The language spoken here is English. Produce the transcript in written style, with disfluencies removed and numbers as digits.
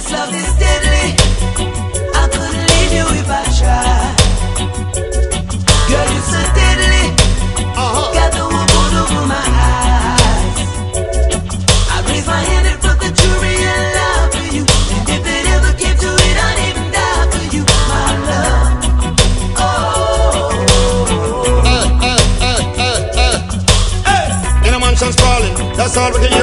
love is deadly. I couldn't leave you if I tried. Girl, you're so deadly. Got the wood over my eyes. I raise my hand in front of the jury and lie for you. And if it ever came to it, I'd even die for you, my love. In a mansion sprawling, that's all we can